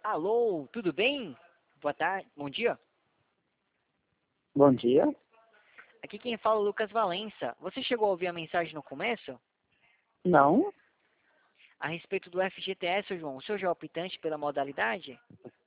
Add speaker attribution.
Speaker 1: Alô, tudo bem? Boa tarde, bom dia.
Speaker 2: Bom dia.
Speaker 1: Aqui quem fala é o Lucas Valença. Você chegou a ouvir a mensagem no começo?
Speaker 2: Não?
Speaker 1: A respeito do FGTS, seu João. O senhor já é optante pela modalidade?